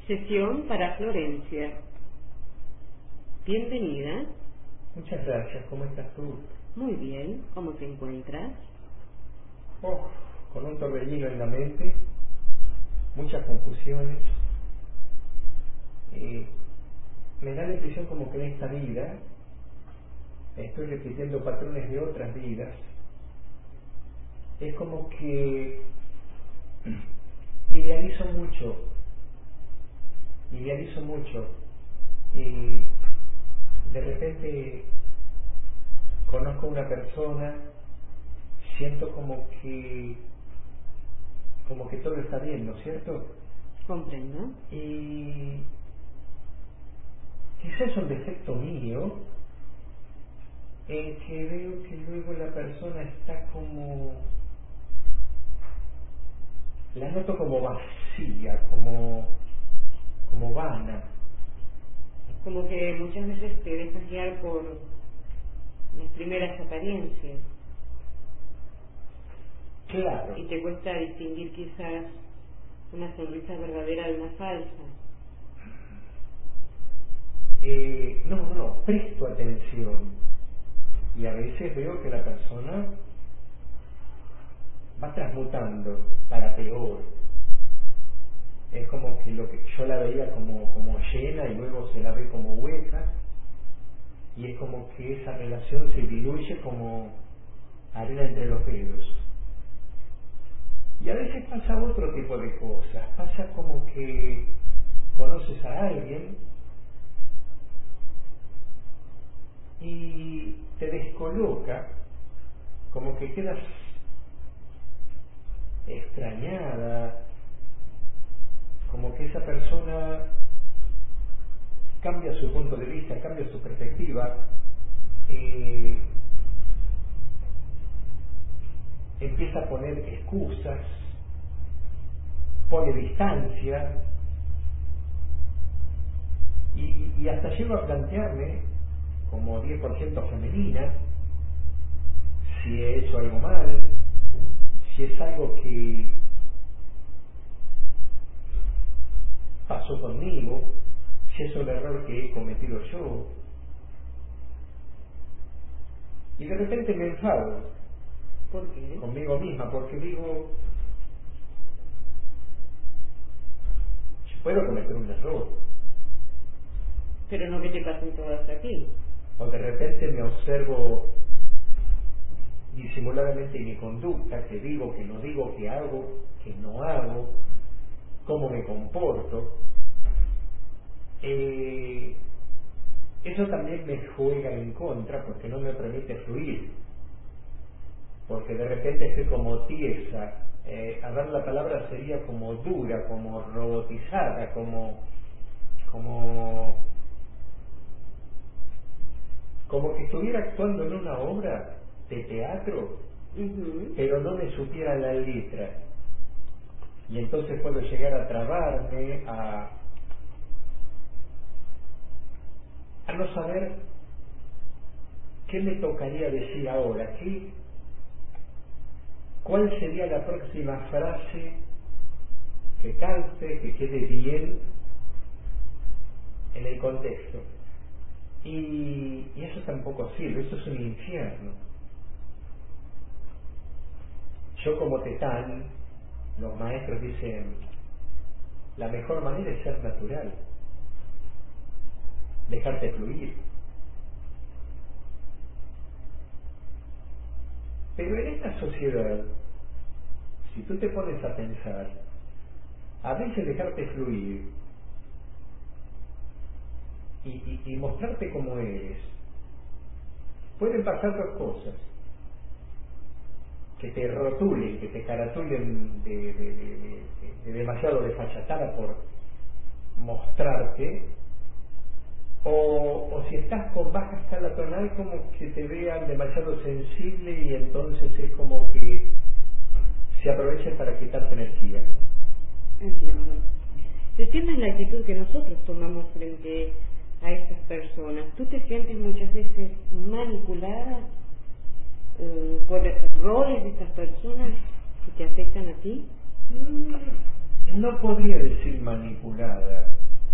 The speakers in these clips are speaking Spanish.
Sesión para Florencia. Bienvenida. Muchas gracias, ¿cómo estás tú? Muy bien, ¿cómo te encuentras? Oh, con un torbellino en la mente, muchas confusiones. Me da la impresión como que en esta vida estoy repitiendo patrones de otras vidas. Es como que idealizo mucho. De repente conozco a una persona, siento como que todo está bien, ¿no es cierto? Comprendo. Y quizás es un defecto mío en que veo que luego la persona está la noto como vacía, como vana. Como que muchas veces te dejas guiar por las primeras apariencias. Claro. Y te cuesta distinguir quizás una sonrisa verdadera de una falsa. No, presto atención. Y a veces veo que la persona va transmutando para peor. Es como que lo que yo la veía como llena y luego se la ve como hueca, y es como que esa relación se diluye como arena entre los dedos. Y a veces pasa otro tipo de cosas, pasa como que conoces a alguien y te descoloca, como que quedas extrañada, como que esa persona cambia su punto de vista, cambia su perspectiva, empieza a poner excusas, pone distancia, y hasta llego a plantearme, como 10% femenina, si he hecho algo mal, si es algo que pasó conmigo, si es un error que he cometido yo. Y de repente me enfado. ¿Por qué? Conmigo misma, porque digo, yo puedo cometer un error. Pero no que te pasen todas a ti. O de repente me observo disimuladamente mi conducta, que digo, que no digo, que hago, que no hago, cómo me comporto. Eso también me juega en contra porque no me permite fluir, porque de repente estoy como tiesa, a ver, la palabra sería como dura, como robotizada, como que estuviera actuando en una obra de teatro, pero no me supiera la letra, y entonces puedo llegar a trabarme, a no saber qué me tocaría decir ahora, cuál sería la próxima frase que calce, que quede bien en el contexto. Y eso tampoco sirve, eso es un infierno. Yo como Tetán, los maestros dicen, la mejor manera es ser natural, dejarte fluir. Pero en esta sociedad, si tú te pones a pensar, a veces dejarte fluir y mostrarte como eres, pueden pasar dos cosas: que te rotulen, que te caratulen de demasiado desfachatada por mostrarte, o si estás con baja escala tonal, como que te vean demasiado sensible y entonces es como que se aprovechen para quitarte energía. Entiendo. El tema es la actitud que nosotros tomamos frente a estas personas. ¿Tú te sientes muchas veces manipulada por roles de estas personas que te afectan a ti? no podría decir manipulada.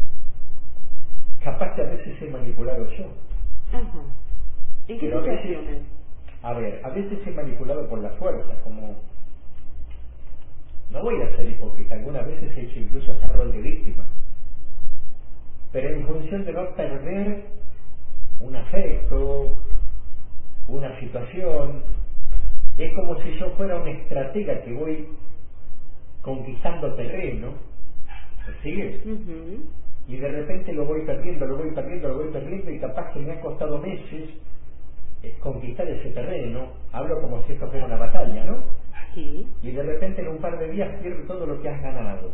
Capaz que a veces he manipulado yo. Ajá. ¿En qué Pero situaciones? a veces he manipulado por la fuerza, como... No voy a ser hipócrita, algunas veces he hecho incluso hasta rol de víctima. Pero en función de no perder un afecto, una situación, es como si yo fuera un estratega que voy conquistando terreno, ¿me sigues? Y de repente lo voy perdiendo y capaz que me ha costado meses conquistar ese terreno. Hablo como si esto fuera una batalla, ¿no? Sí. Y de repente en un par de días pierdes todo lo que has ganado.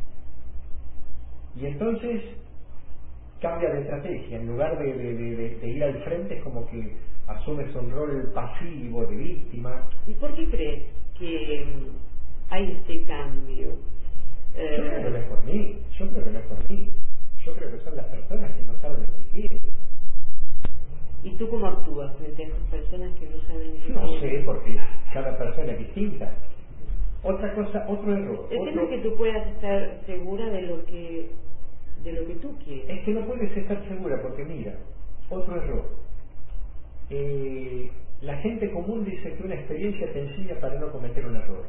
Y entonces cambia de estrategia. En lugar de ir al frente, es como que asumes un rol pasivo de víctima. ¿Y por qué crees que hay este cambio? Yo creo que no es por mí. Yo creo que son las personas que no saben lo que quieren. ¿Y tú cómo actúas frente a esas personas que no saben lo que No quieren? sé, porque cada persona es distinta. Otra cosa, otro error. El tema es que tú puedas estar segura de lo que tú quieres. Es que no puedes estar segura porque mira, otro error. La gente común dice que una experiencia te enseña para no cometer un error.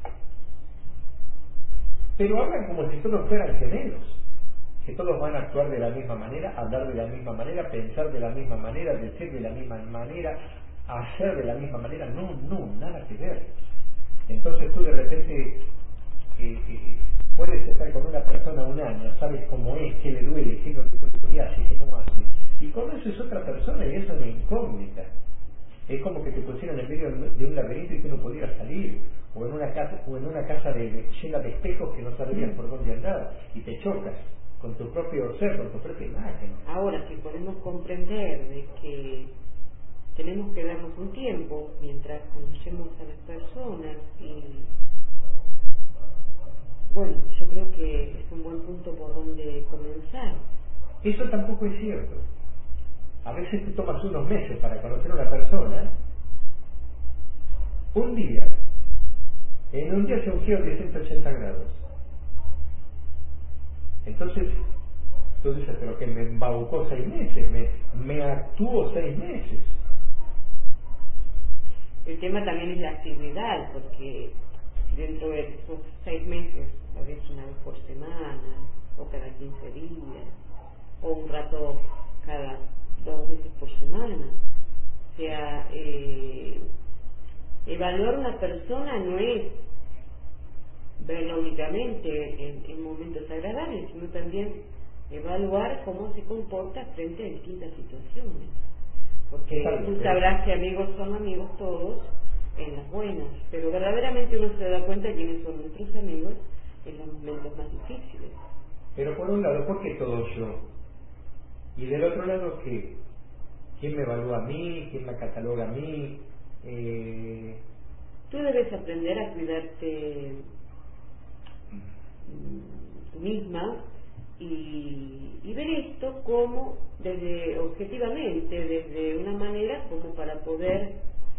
Pero hablan como si todos fueran gemelos, que todos van a actuar de la misma manera, hablar de la misma manera, pensar de la misma manera, decir de la misma manera, hacer de la misma manera. No, nada que ver. Entonces tú de repente puedes estar con una persona un año, sabes cómo es, qué le duele, qué no le duele, qué hace, qué no hace, y conoces otra persona y eso es una incógnita. Es como que te pusieran en medio de un laberinto y tú no pudieras salir, o en una casa llena de espejos que no sabrías por dónde andar y te chocas con tu propio ser, con tu propia imagen. Ahora, si podemos comprender de que tenemos que darnos un tiempo mientras conocemos a las personas y bueno, yo creo que es un buen punto por donde comenzar. Eso tampoco es cierto. A veces te tomas unos meses para conocer a una persona. Un día, en un día se un giro de 180 grados. Entonces, tú dices, pero que me embaucó 6 meses, me actuó 6 meses. El tema también es la actividad, porque dentro de esos 6 meses, a veces una vez por semana, o cada 15 días, o un rato cada 2 veces por semana. O sea, evaluar una persona no es verla únicamente en momentos agradables, sino también evaluar cómo se comporta frente a distintas situaciones. Porque tú sabrás que amigos son amigos todos en las buenas, pero verdaderamente uno se da cuenta de quiénes son nuestros amigos en los momentos más difíciles. Pero por un lado, ¿por qué todo yo? Y del otro lado, ¿qué? ¿Quién me evalúa a mí? ¿Quién me cataloga a mí? Tú debes aprender a cuidarte tú misma y ver esto como objetivamente, desde una manera como para poder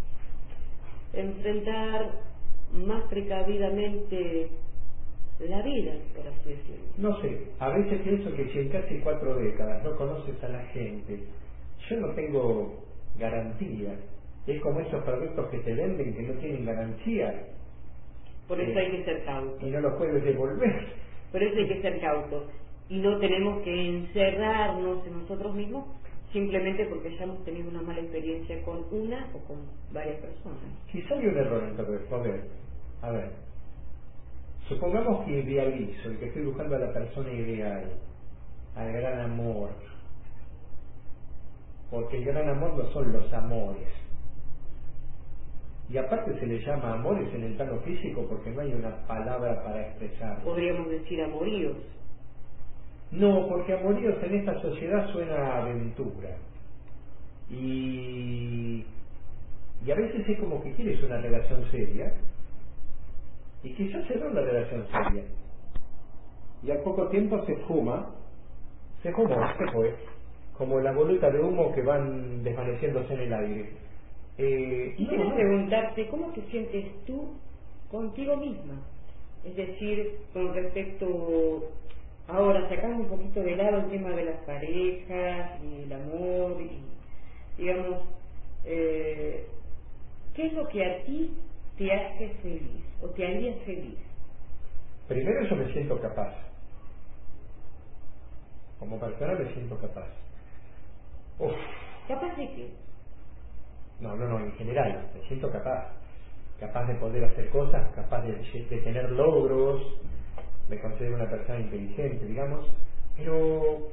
enfrentar más precavidamente la vida, por así decirlo. No sé, a veces pienso que si en casi 4 décadas no conoces a la gente, yo no tengo garantía. Es como esos productos que te venden que no tienen garantía. Por eso hay que ser cautos. Y no los puedes devolver. Por eso hay que ser cautos. Y no tenemos que encerrarnos en nosotros mismos simplemente porque hayamos tenido una mala experiencia con una o con varias personas. Quizá hay un error en todo esto. A ver. Supongamos que idealizo, el que estoy buscando a la persona ideal, al gran amor. Porque el gran amor no son los amores. Y aparte se le llama amores en el plano físico porque no hay una palabra para expresarlo. Podríamos decir amoríos. No, porque amoríos en esta sociedad suena a aventura. Y a veces es como que quieres una relación seria y quizás se da una relación seria. Y al poco tiempo se fumó, se fue, como la voluta de humo que van desvaneciéndose en el aire. Quisiera preguntarte, ¿cómo te sientes tú contigo misma? Es decir, con respecto, ahora sacamos un poquito de lado el tema de las parejas y el amor y, digamos, ¿qué es lo que a ti te hace feliz o te haría feliz? Primero yo me siento capaz. Como persona me siento capaz. Uf. ¿Capaz de qué? No, en general, me siento capaz. Capaz de poder hacer cosas, capaz de tener logros. Me considero una persona inteligente, digamos. Pero...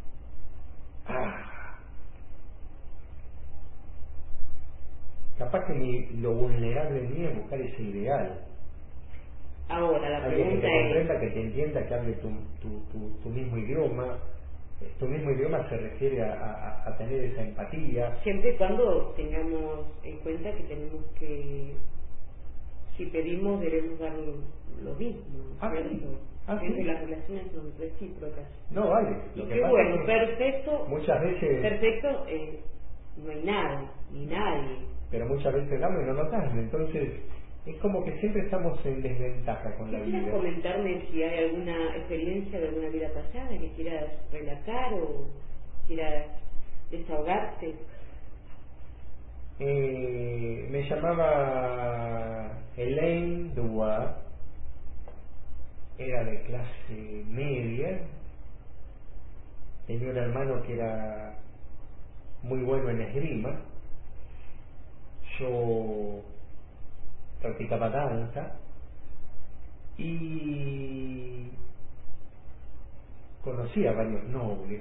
capaz que lo vulnerable en mí es buscar ese ideal. Ahora, la Alguien que pregunta te es... comprenda, que te entienda, que hable tu mismo idioma. Tu mismo idioma se refiere a tener esa empatía. Siempre y cuando tengamos en cuenta que tenemos que, si pedimos, debemos dar lo mismo, ¿cierto? Siempre Sí. las relaciones son recíprocas. No, vale. Y Lo que qué pasa bueno, es que perfecto, muchas veces... perfecto, no hay nada, ni nadie. Pero muchas veces damos y no nos dan. Entonces, es como que siempre estamos en desventaja con la ¿Quisieras vida. comentarme si hay alguna experiencia de alguna vida pasada que quieras relatar o quieras desahogarte? Me llamaba Elaine Dubois, era de clase media, tenía un hermano que era muy bueno en esgrima, yo practicaba danza y conocí a varios nobles,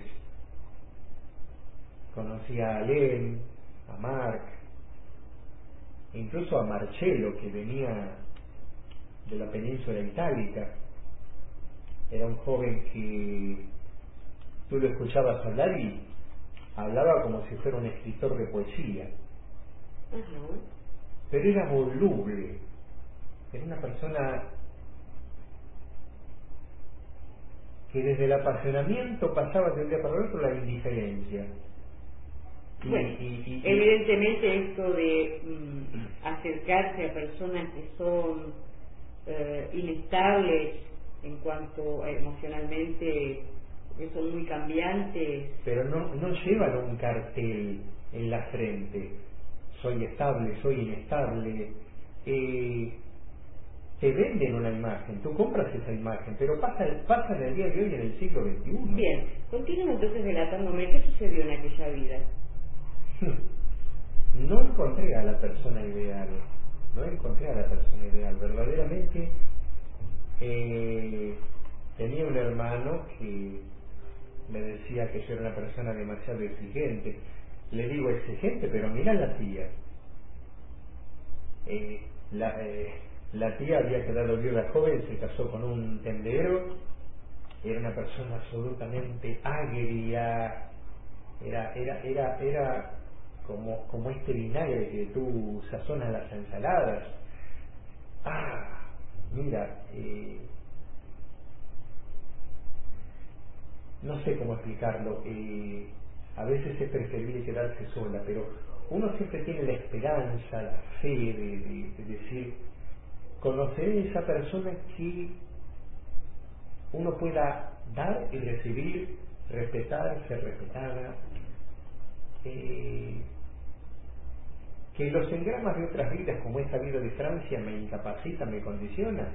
conocí a Alain, a Marc, incluso a Marcello, que venía de la península itálica. Era un joven que tú lo escuchabas hablar y hablaba como si fuera un escritor de poesía. Ajá. Pero era voluble, era una persona que desde el apasionamiento pasaba de un día para el otro a la indiferencia. Bueno, evidentemente esto de acercarse a personas que son inestables en cuanto a emocionalmente, que son muy cambiantes. Pero no llevan un cartel en la frente, soy estable, soy inestable. Te venden una imagen, tú compras esa imagen, pero pasa en el día de hoy en el siglo XXI. Bien, continúa entonces relatándome qué sucedió en aquella vida. No encontré a la persona ideal, verdaderamente. Tenía un hermano que me decía que yo era una persona demasiado exigente. Le digo exigente, pero mira la tía. La tía había quedado viuda joven, se casó con un tendero, era una persona absolutamente agria, era como este vinagre que tú sazonas las ensaladas. Mira, no sé cómo explicarlo. A veces es preferible quedarse sola, pero uno siempre tiene la esperanza, la fe de decir, conoceré a esa persona que uno pueda dar y recibir, respetar, ser respetada, que los engramas de otras vidas, como esta vida de Francia, me incapacitan, me condicionan.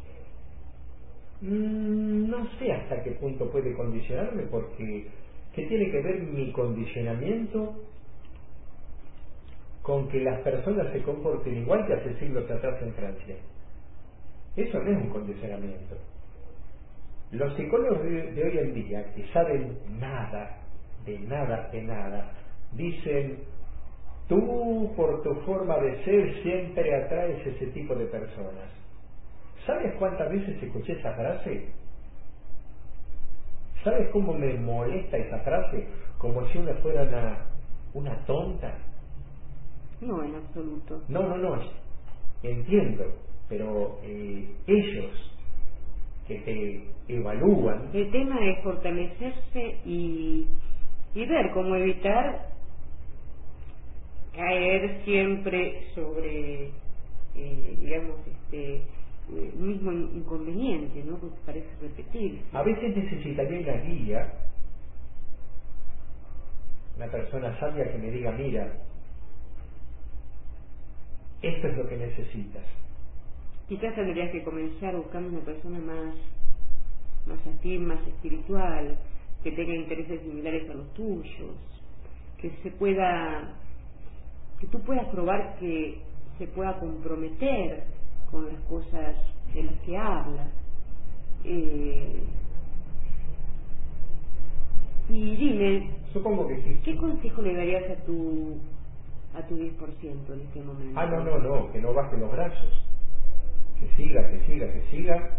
No sé hasta qué punto puede condicionarme, porque ¿qué tiene que ver mi condicionamiento con que las personas se comporten igual que hace siglos atrás en Francia? Eso no es un condicionamiento. Los psicólogos de hoy en día, que saben nada, dicen, tú por tu forma de ser siempre atraes ese tipo de personas. ¿Sabes cuántas veces escuché esa frase? ¿Sabes cómo me molesta esa frase? Como si uno fuera una tonta. No, en absoluto. No, entiendo, pero ellos que te evalúan. El tema es fortalecerse y ver cómo evitar caer siempre sobre, digamos, mismo inconveniente, ¿no? Porque parece repetirse. A veces necesitaría una guía, una persona sabia que me diga, mira, esto es lo que necesitas. Quizás tendrías que comenzar buscando una persona más afín, más espiritual, que tenga intereses similares a los tuyos, que tú puedas probar que se pueda comprometer con las cosas de las que habla. Y dime, Supongo que sí. ¿qué consejo le darías a tu 10% en este momento? No, que no baje los brazos, que siga,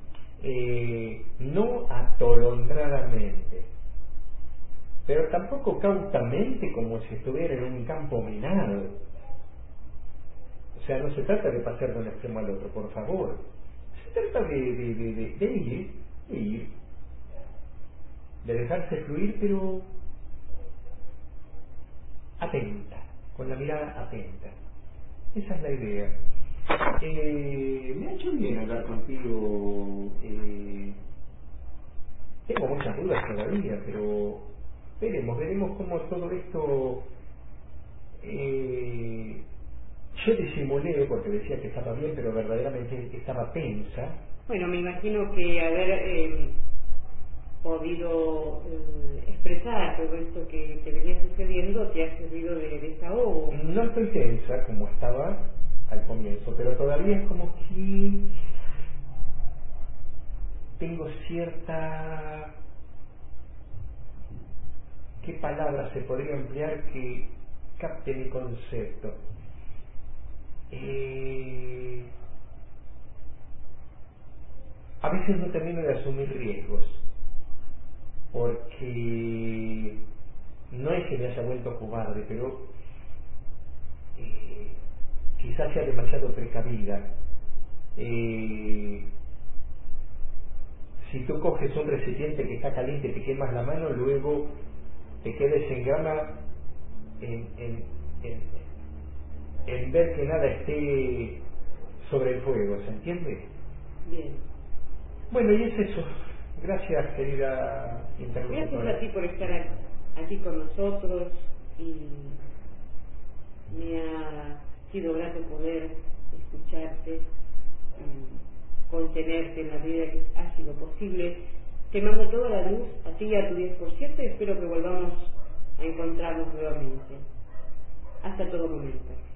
no atolondradamente, pero tampoco cautamente como si estuviera en un campo minado. O sea, no se trata de pasar de un extremo al otro, por favor. Se trata de ir, de dejarse fluir, pero atenta, con la mirada atenta. Esa es la idea. Me ha hecho bien hablar contigo. Tengo muchas dudas todavía, pero veremos cómo todo esto. Yo disimulé porque decía que estaba bien, pero verdaderamente estaba tensa. Bueno, me imagino que haber podido expresar todo esto que te venía sucediendo te ha servido de desahogo. No estoy tensa como estaba al comienzo, pero todavía es como que tengo cierta... ¿Qué palabra se podría emplear que capte mi concepto? A veces no termino de asumir riesgos, porque no es que me haya vuelto cobarde, pero quizás sea demasiado precavida. Si tú coges un recipiente que está caliente y te quemas la mano, luego te quedes en gama en ver que nada esté sobre el fuego, ¿se entiende? Bien. Bueno, y es eso. Gracias, querida interlocutora. Gracias a ti por estar aquí con nosotros, y me ha sido grato poder escucharte y contenerte en la medida que ha sido posible. Te mando toda la luz a ti y a tu 10% y espero que volvamos a encontrarnos nuevamente. Hasta todo momento.